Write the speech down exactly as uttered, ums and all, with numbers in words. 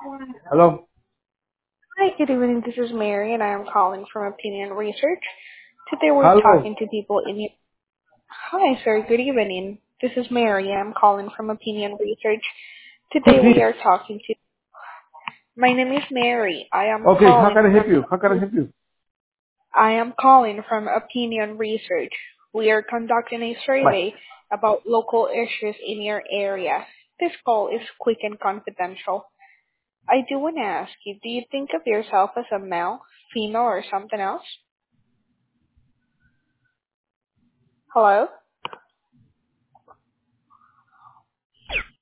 Hello? Hi, good evening. This is Mary, and I am calling from Opinion Research. Today we're Hello? talking to people in. Hi, sir. Good evening. This is Mary. I'm calling from Opinion Research. Who's Today we this? are talking to. My name is Mary. I am Okay, how can calling I help from. you? How can I help you? I am calling from Opinion Research. We are conducting a Bye. survey about local issues in your area. This call is quick and confidential. I do want to ask you, do you think of yourself as a male, female, or something else? Hello?